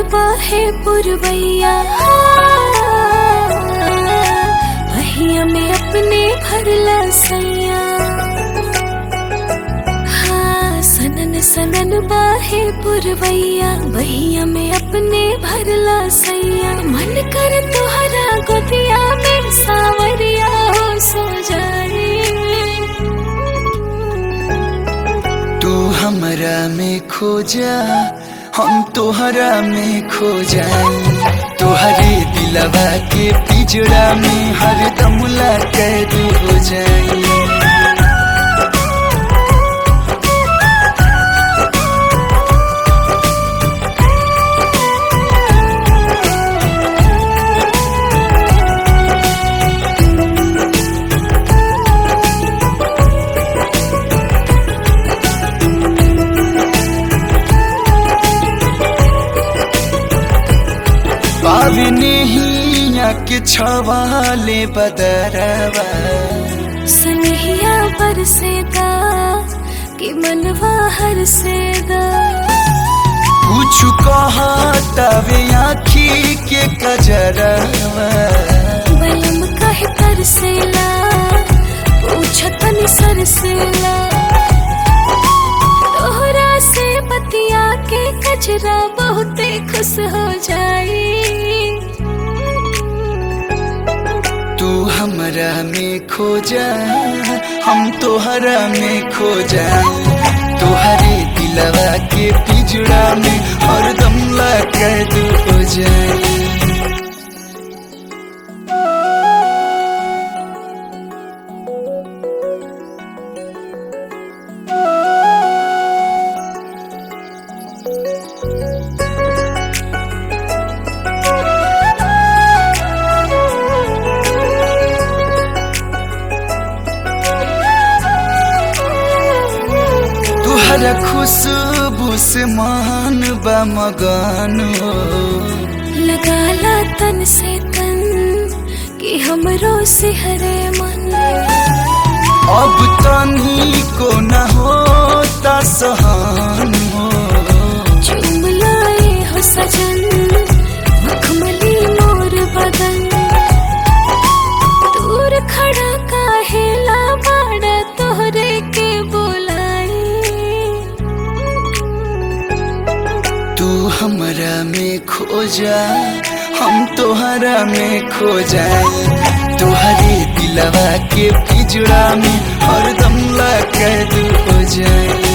बाहे पुरवैया, बहिया में अपने भरला सैया। हाँ, सनन सनन बाहे पुरवैया, बहिया में अपने भरला सैया। मन कर तोहरा गोदिया में सावरिया हो सो जाए। तू हमरा में खो जा, हम तोहरा में खो जाई। तोहरे दिलवा के पिजड़ा में हरदम कैद हो जाई। पावने हिया के छवाले बदरवा, सनहिया बरसेदा कि मनवा हरसेदा। कुछ कहतावे आँखी के कजरवा, बलम कहे तरसेला पूछतन सरसेला। तोहरा से बतिया के कजरा बहुते खुश हो जाई। तू हमरा में खो जा, हम तोहरा में खो जाई। तोहरे दिलवा के पिजड़ा में हरदम कैद हो जाई। तोहरा खुशबू से मान बा मगन हो। लगाला तन से तन कि हमरो सिहरे मन। अब तनी को न होता सहन हो। चूम लाए हो सजन मखमली मोर बदन। दूर खड़ा काहेला बाड़ा तोहरे के बोलाई। तू हमरा में खो जा, हम तोहरा में खो जाए। तोहरे दिलवा के पिजड़ा में हरदम कैद हो जाए।